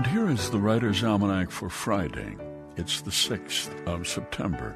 And here is the Writer's Almanac for Friday. It's the 6th of September,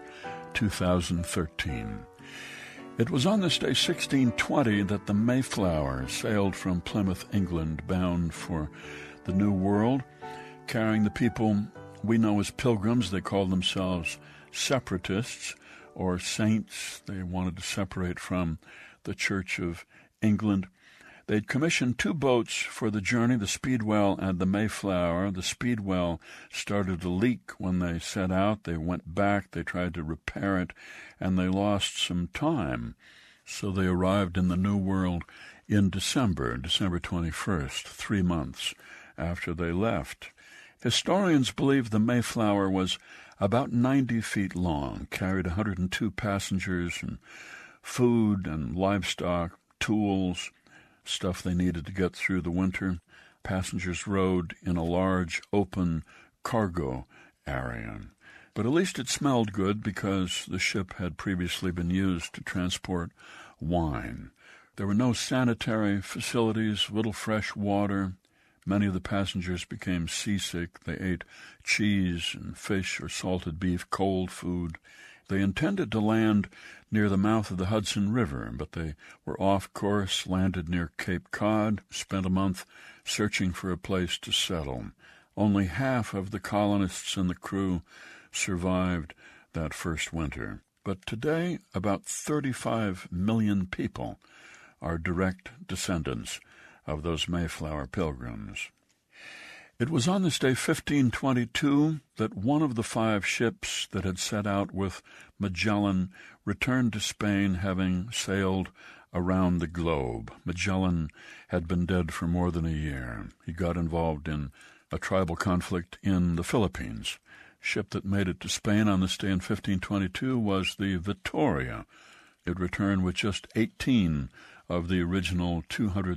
2013. It was on this day, 1620, that the Mayflower sailed from Plymouth, England, bound for the New World, carrying the people we know as pilgrims. They called themselves separatists or saints. They wanted to separate from the Church of England. They'd commissioned 2 boats for the journey, the Speedwell and the Mayflower. The Speedwell started to leak when they set out. They went back, they tried to repair it, and they lost some time. So they arrived in the New World in December 21st, 3 months after they left. Historians believe the Mayflower was about 90 feet long, carried 102 passengers and food and livestock, tools, stuff they needed to get through the winter. Passengers rode in a large open cargo area. But at least it smelled good because the ship had previously been used to transport wine. There were no sanitary facilities, little fresh water. Many of the passengers became seasick. They ate cheese and fish or salted beef, cold food. They intended to land near the mouth of the Hudson River, but they were off course, landed near Cape Cod, spent a month searching for a place to settle. Only half of the colonists and the crew survived that first winter. But today, about 35 million people are direct descendants of those Mayflower pilgrims. It was on this day, 1522, that one of the 5 ships that had set out with Magellan returned to Spain, having sailed around the globe. Magellan had been dead for more than a year. He got involved in a tribal conflict in the Philippines. Ship that made it to Spain on this day in 1522 was the Victoria. It returned with just 18 of the original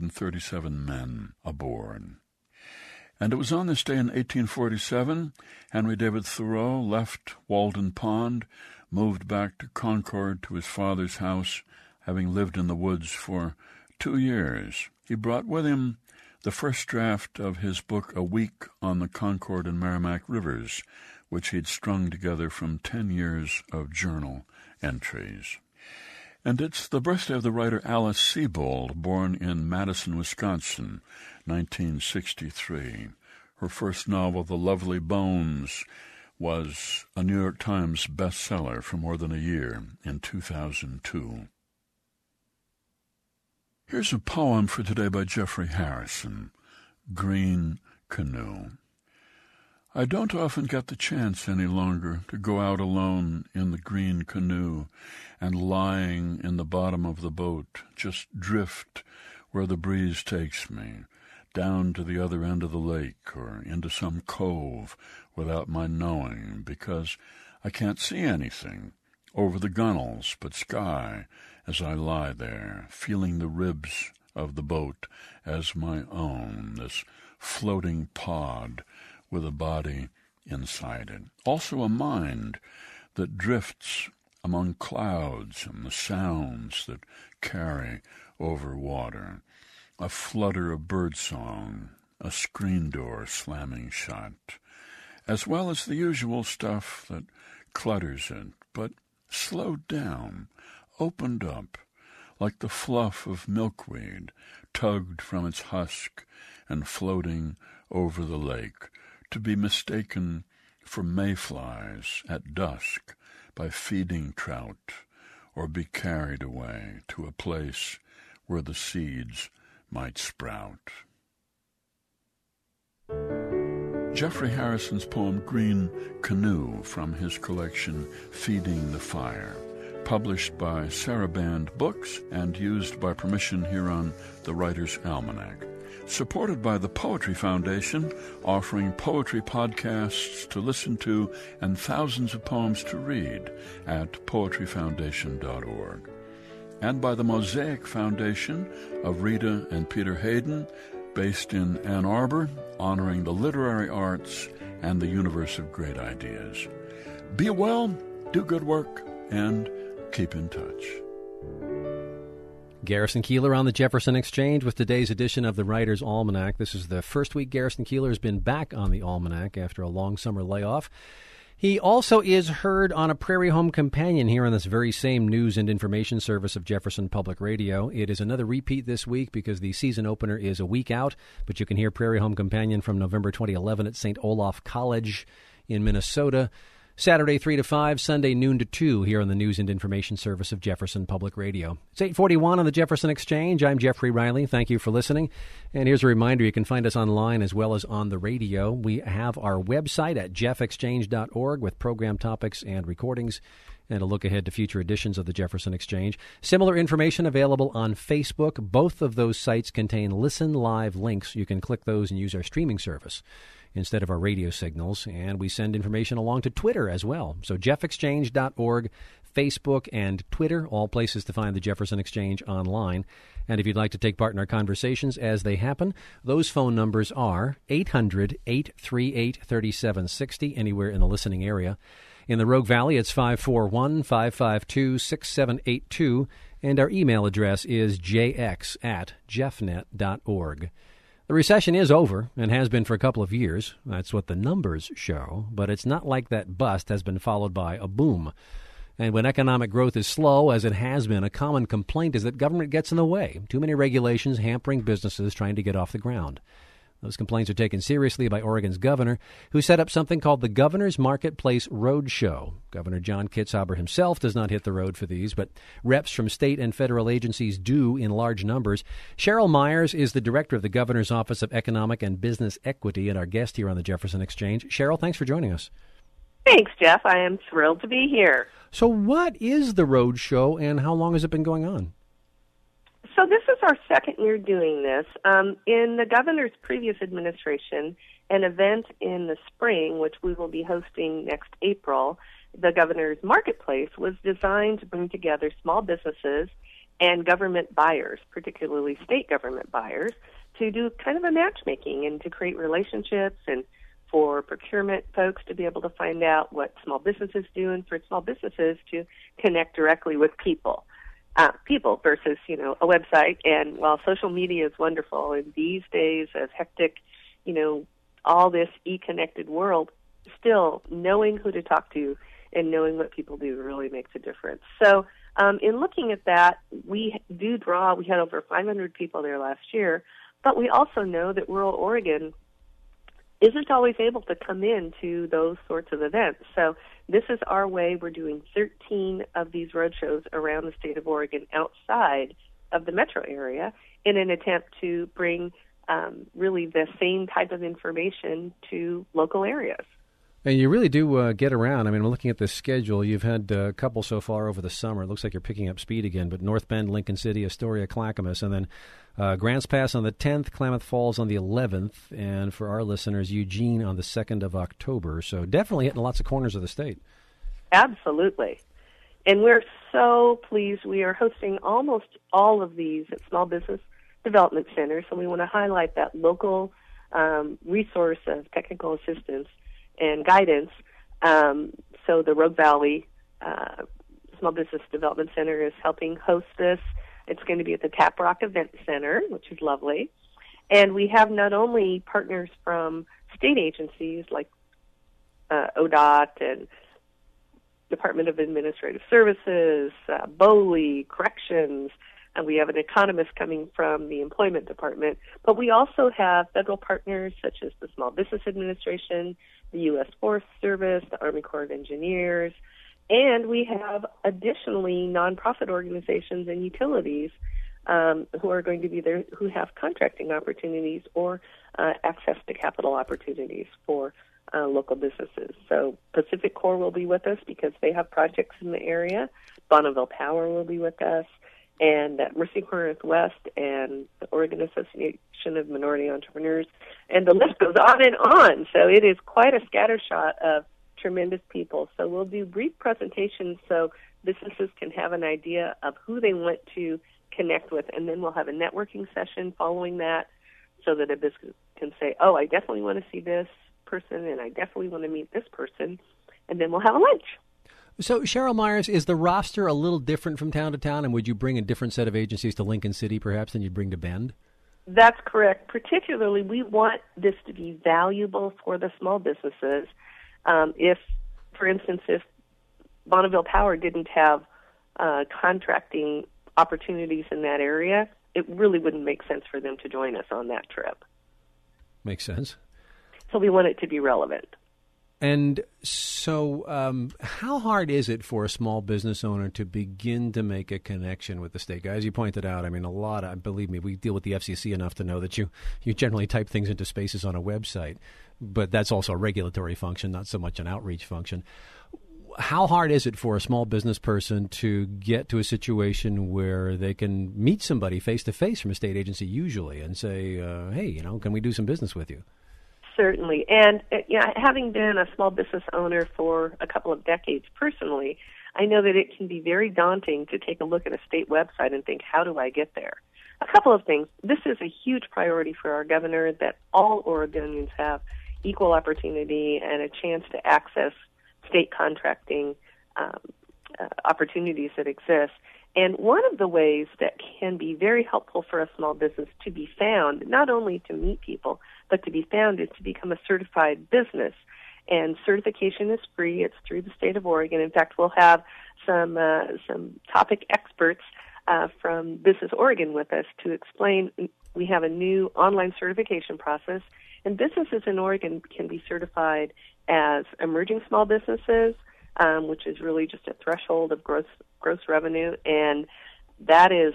237 men aboard. And it was on this day in 1847, Henry David Thoreau left Walden Pond, moved back to Concord to his father's house, having lived in the woods for 2 years. He brought with him the first draft of his book, A Week on the Concord and Merrimack Rivers, which he'd strung together from 10 years of journal entries. And it's the birthday of the writer Alice Sebold, born in Madison, Wisconsin, 1963. Her first novel, The Lovely Bones, was a New York Times bestseller for more than a year in 2002. Here's a poem for today by Jeffrey Harrison, Green Canoe. I don't often get the chance any longer to go out alone in the green canoe and lying in the bottom of the boat, just drift where the breeze takes me, down to the other end of the lake or into some cove without my knowing, because I can't see anything over the gunwales but sky as I lie there, feeling the ribs of the boat as my own, this floating pod with a body inside it. Also a mind that drifts among clouds and the sounds that carry over water. A flutter of birdsong, a screen door slamming shut, as well as the usual stuff that clutters it, but slowed down, opened up, like the fluff of milkweed, tugged from its husk and floating over the lake, to be mistaken for mayflies at dusk by feeding trout, or be carried away to a place where the seeds might sprout. Jeffrey Harrison's poem Green Canoe, from his collection Feeding the Fire, published by Saraband Books and used by permission here on the Writer's Almanac. Supported by the Poetry Foundation, offering poetry podcasts to listen to and thousands of poems to read at poetryfoundation.org. And by the Mosaic Foundation of Rita and Peter Hayden, based in Ann Arbor, honoring the literary arts and the universe of great ideas. Be well, do good work, and keep in touch. Garrison Keillor on the Jefferson Exchange with today's edition of the Writer's Almanac. This is the first week Garrison Keillor has been back on the Almanac after a long summer layoff. He also is heard on a Prairie Home Companion here on this very same news and information service of Jefferson Public Radio. It is another repeat this week because the season opener is a week out, but you can hear Prairie Home Companion from November 2011 at St. Olaf College in Minnesota. Saturday 3 to 5, Sunday noon to 2 here on the News and Information Service of Jefferson Public Radio. It's 8:41 on the Jefferson Exchange. I'm Jeffrey Riley. Thank you for listening. And here's a reminder, you can find us online as well as on the radio. We have our website at jeffexchange.org with program topics and recordings and a look ahead to future editions of the Jefferson Exchange. Similar information available on Facebook. Both of those sites contain Listen Live links. You can click those and use our streaming service instead of our radio signals, and we send information along to Twitter as well. So jeffexchange.org, Facebook, and Twitter, all places to find the Jefferson Exchange online. And if you'd like to take part in our conversations as they happen, those phone numbers are 800-838-3760, anywhere in the listening area. In the Rogue Valley, it's 541-552-6782, and our email address is jx@jeffnet.org. The recession is over and has been for a couple of years. That's what the numbers show. But it's not like that bust has been followed by a boom. And when economic growth is slow, as it has been, a common complaint is that government gets in the way. Too many regulations hampering businesses trying to get off the ground. Those complaints are taken seriously by Oregon's governor, who set up something called the Governor's Marketplace Roadshow. Governor John Kitzhaber himself does not hit the road for these, but reps from state and federal agencies do in large numbers. Cheryl Myers is the director of the Governor's Office of Economic and Business Equity and our guest here on the Jefferson Exchange. Cheryl, thanks for joining us. Thanks, Jeff. I am thrilled to be here. So what is the Roadshow, and how long has it been going on? So this is our second year doing this. In the governor's previous administration, an event in the spring, which we will be hosting next April, the Governor's Marketplace, was designed to bring together small businesses and government buyers, particularly state government buyers, to do kind of a matchmaking and to create relationships and for procurement folks to be able to find out what small businesses do and for small businesses to connect directly with people versus, a website. And while social media is wonderful, in these days, as hectic, all this e-connected world, still knowing who to talk to and knowing what people do really makes a difference. So in looking at that, we had over 500 people there last year, but we also know that rural Oregon isn't always able to come into those sorts of events. So this is our way. We're doing 13 of these roadshows around the state of Oregon outside of the metro area in an attempt to bring really the same type of information to local areas. And you really do get around. I mean, looking at the schedule, you've had a couple so far over the summer. It looks like you're picking up speed again, but North Bend, Lincoln City, Astoria, Clackamas, and then Grants Pass on the 10th, Klamath Falls on the 11th, and for our listeners, Eugene on the 2nd of October. So definitely hitting lots of corners of the state. Absolutely. And we're so pleased. We are hosting almost all of these at Small Business Development Centers, so we want to highlight that local resource of technical assistance and guidance. So the Rogue Valley Small Business Development Center is helping host this. It's going to be at the Tap Rock Event Center, which is lovely. And we have not only partners from state agencies like ODOT and Department of Administrative Services, BOLI, Corrections, and we have an economist coming from the Employment Department. But we also have federal partners such as the Small Business Administration, the U.S. Forest Service, the Army Corps of Engineers, and we have additionally nonprofit organizations and utilities who are going to be there, who have contracting opportunities or access to capital opportunities for local businesses. So Pacific Core will be with us because they have projects in the area. Bonneville Power will be with us, and Mercy Corps Northwest and the Oregon Association of Minority Entrepreneurs, and the list goes on and on. So it is quite a scattershot of tremendous people. So we'll do brief presentations so businesses can have an idea of who they want to connect with, and then we'll have a networking session following that so that a business can say, oh, I definitely want to see this person, and I definitely want to meet this person, and then we'll have a lunch. So, Cheryl Myers, is the roster a little different from town to town, and would you bring a different set of agencies to Lincoln City, perhaps, than you'd bring to Bend? That's correct. Particularly, we want this to be valuable for the small businesses. If, for instance, if Bonneville Power didn't have contracting opportunities in that area, it really wouldn't make sense for them to join us on that trip. Makes sense. So we want it to be relevant. And so how hard is it for a small business owner to begin to make a connection with the state? As you pointed out, I mean, believe me, we deal with the FCC enough to know that you generally type things into spaces on a website, but that's also a regulatory function, not so much an outreach function. How hard is it for a small business person to get to a situation where they can meet somebody face-to-face from a state agency usually and say, hey, can we do some business with you? Certainly. And having been a small business owner for a couple of decades personally, I know that it can be very daunting to take a look at a state website and think, how do I get there? A couple of things. This is a huge priority for our governor, that all Oregonians have equal opportunity and a chance to access state contracting opportunities that exist. And one of the ways that can be very helpful for a small business to be found, not only to meet people, but to be found, is to become a certified business. And certification is free. It's through the state of Oregon. In fact, we'll have some topic experts from Business Oregon with us to explain. We have a new online certification process, and businesses in Oregon can be certified as emerging small businesses, which is really just a threshold of gross revenue, and that is,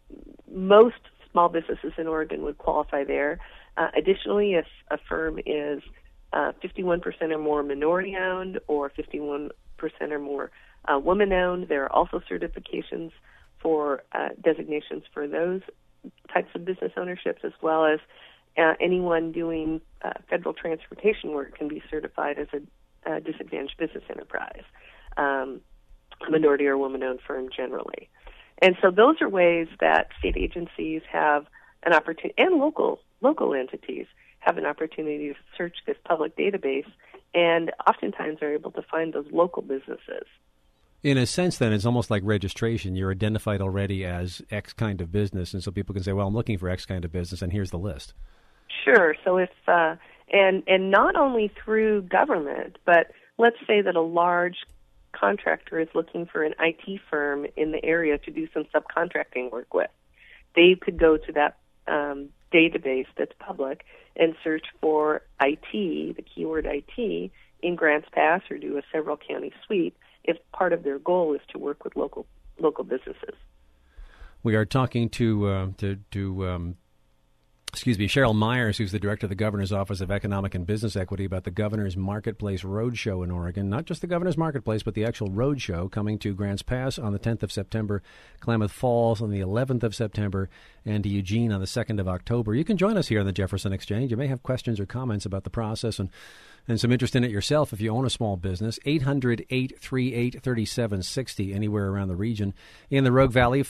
most small businesses in Oregon would qualify there. Additionally, if a firm is 51% or more minority-owned or 51% or more woman-owned, there are also certifications for designations for those types of business ownerships, as well as anyone doing federal transportation work can be certified as a disadvantaged business enterprise, a minority or woman-owned firm generally. And so those are ways that state agencies have an opportunity, and local entities have an opportunity to search this public database, and oftentimes are able to find those local businesses. In a sense, then, it's almost like registration. You're identified already as X kind of business, and so people can say, well, I'm looking for X kind of business, and here's the list. Sure. So if and not only through government, but let's say that a large contractor is looking for an IT firm in the area to do some subcontracting work with. They could go to that database that's public and search for IT, the keyword IT, in Grants Pass, or do a several county sweep if part of their goal is to work with local businesses. We are talking to Cheryl Myers, who's the director of the Governor's Office of Economic and Business Equity, about the Governor's Marketplace Roadshow in Oregon. Not just the Governor's Marketplace, but the actual roadshow coming to Grants Pass on the 10th of September, Klamath Falls on the 11th of September, and to Eugene on the 2nd of October. You can join us here on the Jefferson Exchange. You may have questions or comments about the process and some interest in it yourself if you own a small business. 800-838-3760, anywhere around the region. In the Rogue Valley,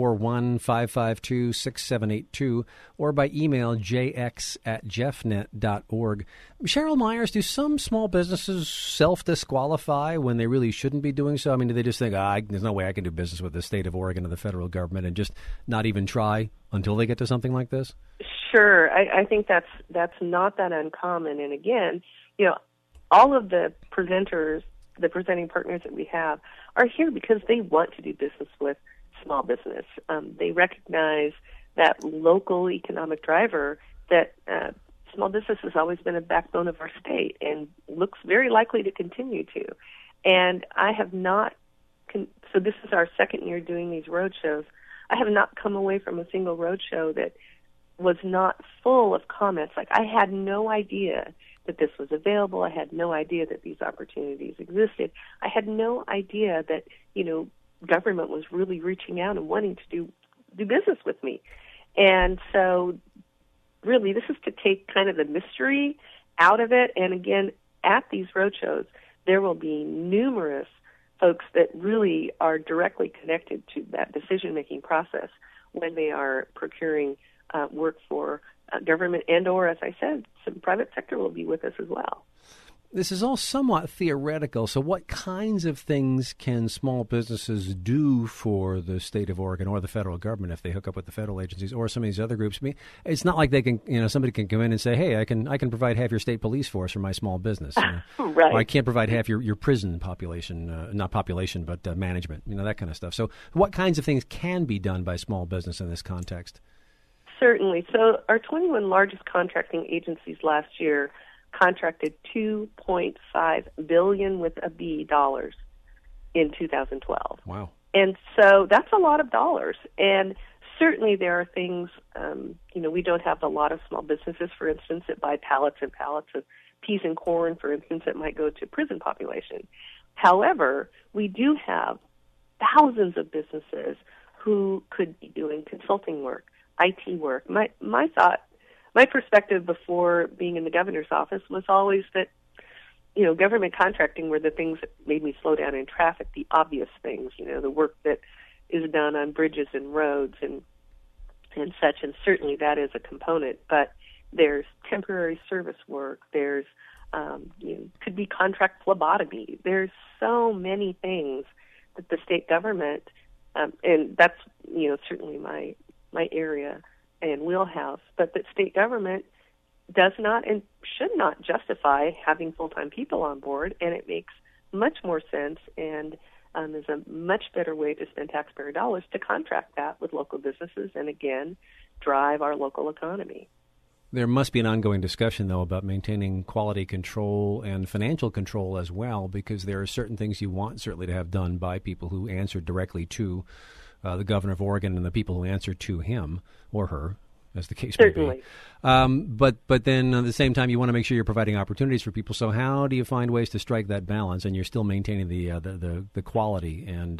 541-552-6782, or by email, jx@jeffnet.org. Cheryl Myers, do some small businesses self-disqualify when they really shouldn't be doing so? I mean, do they just think, there's no way I can do business with the state of Oregon or the federal government, and just not even try until they get to something like this? Sure. I think that's not that uncommon. And again, all of the presenters, the presenting partners that we have, are here because they want to do business with small business. They recognize that local economic driver, that small business has always been a backbone of our state and looks very likely to continue to. And I have not, so this is our second year doing these roadshows, I have not come away from a single roadshow that was not full of comments. Like, I had no idea that this was available. I had no idea that these opportunities existed. I had no idea that, government was really reaching out and wanting to do business with me. And so really this is to take kind of the mystery out of it. And again, at these roadshows, there will be numerous folks that really are directly connected to that decision-making process when they are procuring work for government, and or, as I said, some private sector will be with us as well. This is all somewhat theoretical. So what kinds of things can small businesses do for the state of Oregon or the federal government if they hook up with the federal agencies or some of these other groups? I mean, it's not like they can, somebody can come in and say, hey, I can provide half your state police force for my small business. Right. Or I can't provide half your prison population, not population, but management, that kind of stuff. So what kinds of things can be done by small business in this context? Certainly. So our 21 largest contracting agencies last year contracted $2.5 billion with a B dollars in 2012. Wow. And so that's a lot of dollars. And certainly there are things, we don't have a lot of small businesses, for instance, that buy pallets and pallets of peas and corn, for instance, that might go to prison population. However, we do have thousands of businesses who could be doing consulting work, IT work. My perspective before being in the governor's office was always that, government contracting were the things that made me slow down in traffic, the obvious things, the work that is done on bridges and roads and such, and certainly that is a component. But there's temporary service work, there's, could be contract phlebotomy. There's so many things that the state government, and that's, certainly my area and wheelhouse, but that state government does not and should not justify having full-time people on board, and it makes much more sense and is a much better way to spend taxpayer dollars to contract that with local businesses and, again, drive our local economy. There must be an ongoing discussion, though, about maintaining quality control and financial control as well, because there are certain things you want certainly to have done by people who answer directly to the governor of Oregon and the people who answer to him or her, as the case may be. But then at the same time, you want to make sure you're providing opportunities for people. So how do you find ways to strike that balance, and you're still maintaining the quality and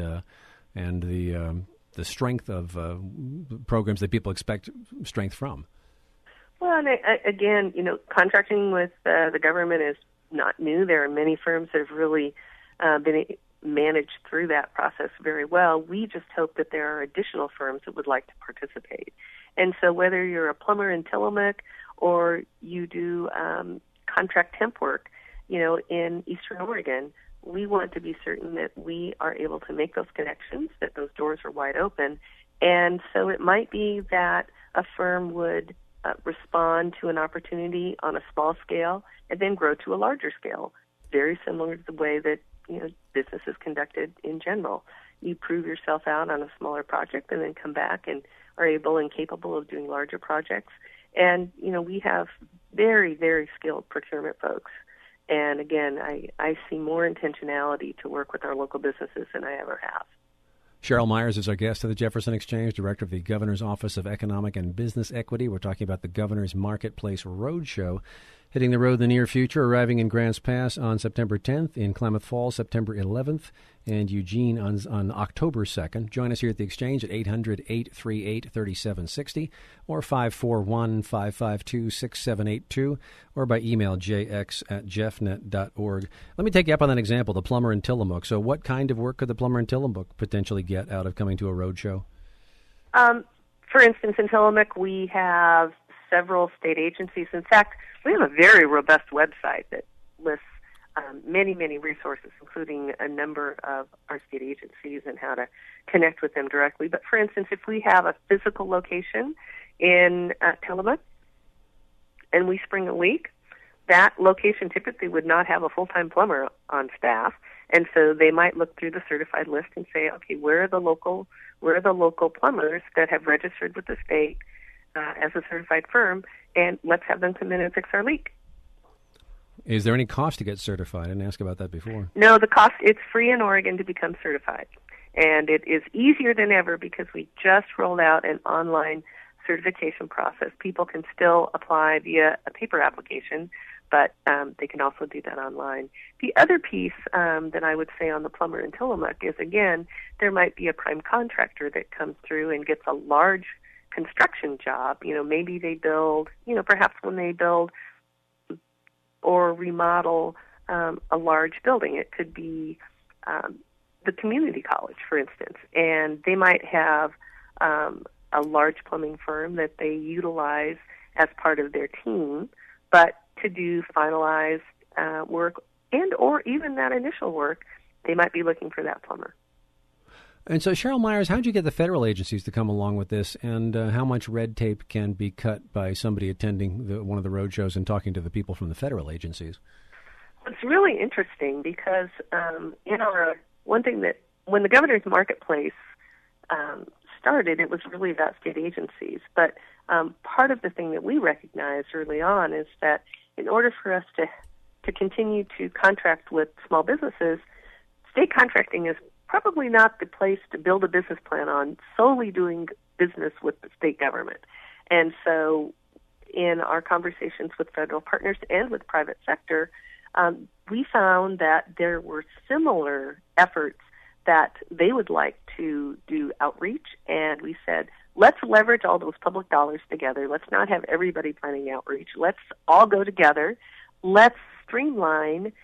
the strength of programs that people expect strength from? Well, and again, contracting with the government is not new. There are many firms that have really been managed through that process very well. We just hope that there are additional firms that would like to participate. And so whether you're a plumber in Tillamook or you do contract temp work, in Eastern Oregon, we want to be certain that we are able to make those connections, that those doors are wide open. And so it might be that a firm would respond to an opportunity on a small scale and then grow to a larger scale, very similar to the way that business is conducted in general. You prove yourself out on a smaller project and then come back and are able and capable of doing larger projects. And, we have very, very skilled procurement folks. And again, I see more intentionality to work with our local businesses than I ever have. Cheryl Myers is our guest at the Jefferson Exchange, director of the Governor's Office of Economic and Business Equity. We're talking about the Governor's Marketplace Roadshow, hitting the road in the near future, arriving in Grants Pass on September 10th, in Klamath Falls September 11th, and Eugene on October 2nd. Join us here at the Exchange at 800-838-3760 or 541-552-6782 or by email jx@jeffnet.org. Let me take you up on that example, the plumber in Tillamook. So what kind of work could the plumber in Tillamook potentially get out of coming to a road show? For instance, in Tillamook, we have several state agencies. In fact, we have a very robust website that lists many, many resources, including a number of our state agencies and how to connect with them directly. But for instance, if we have a physical location in Tillamook and we spring a leak, that location typically would not have a full-time plumber on staff. And so they might look through the certified list and say, okay, where are the local plumbers that have registered with the state as a certified firm, and let's have them come in and fix our leak. Is there any cost to get certified? I didn't ask about that before. No, it's free in Oregon to become certified. And it is easier than ever because we just rolled out an online certification process. People can still apply via a paper application, but they can also do that online. The other piece that I would say on the plumber in Tillamook is, again, there might be a prime contractor that comes through and gets a large construction job. Maybe they build, perhaps when they build or remodel a large building, it could be the community college, for instance, and they might have a large plumbing firm that they utilize as part of their team, but to do finalized work and or even that initial work, they might be looking for that plumber. And so, Cheryl Myers, how did you get the federal agencies to come along with this, and how much red tape can be cut by somebody attending one of the road shows and talking to the people from the federal agencies? It's really interesting because one thing that when the Governor's Marketplace started, it was really about state agencies. But part of the thing that we recognized early on is that in order for us to continue to contract with small businesses, state contracting is probably not the place to build a business plan on solely doing business with the state government. And so in our conversations with federal partners and with private sector, we found that there were similar efforts that they would like to do outreach, and we said, let's leverage all those public dollars together. Let's not have everybody planning outreach. Let's all go together. Let's streamline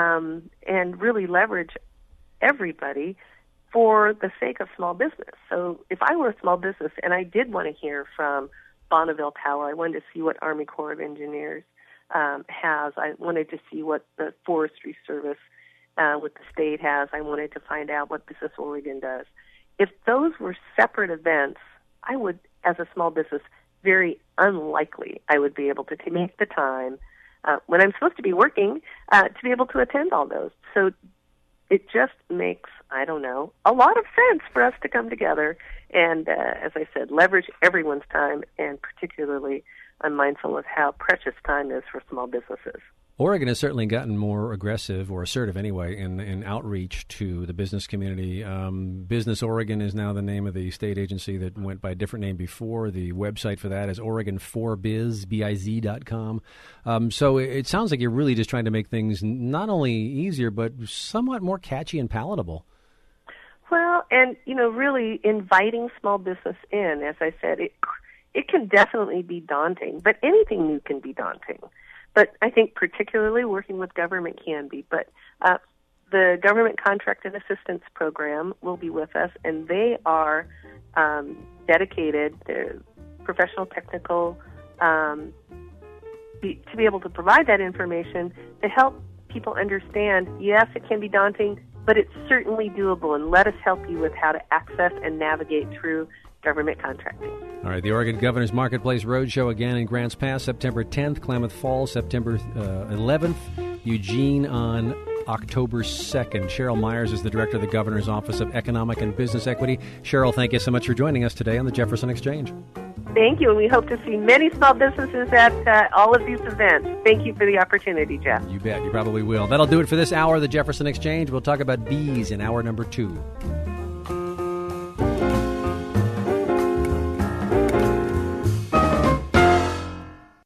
and really leverage everybody for the sake of small business. So if I were a small business and I did want to hear from Bonneville Power, I wanted to see what Army Corps of Engineers has. I wanted to see what the Forestry Service with the state has. I wanted to find out what Business Oregon does. If those were separate events, I would, as a small business, very unlikely I would be able to make the time when I'm supposed to be working to be able to attend all those. So it just makes, a lot of sense for us to come together and, as I said, leverage everyone's time, and particularly I'm mindful of how precious time is for small businesses. Oregon has certainly gotten more aggressive, or assertive anyway, in outreach to the business community. Business Oregon is now the name of the state agency that went by a different name before. The website for that is Oregon4Biz.com. So it sounds like you're really just trying to make things not only easier, but somewhat more catchy and palatable. Well, and, really inviting small business in, as I said, it can definitely be daunting, but anything new can be daunting. But I think particularly working with government can be. But the Government Contract and Assistance Program will be with us, and they are dedicated to professional, technical, to be able to provide that information to help people understand, yes, it can be daunting, but it's certainly doable, and let us help you with how to access and navigate through government contracting. All right, the Oregon Governor's Marketplace Roadshow again in Grants Pass, September 10th, Klamath Falls, September 11th, Eugene on October 2nd. Cheryl Myers is the Director of the Governor's Office of Economic and Business Equity. Cheryl, thank you so much for joining us today on the Jefferson Exchange. Thank you, and we hope to see many small businesses at all of these events. Thank you for the opportunity, Jeff. You bet. You probably will. That'll do it for this hour of the Jefferson Exchange. We'll talk about bees in hour number 2.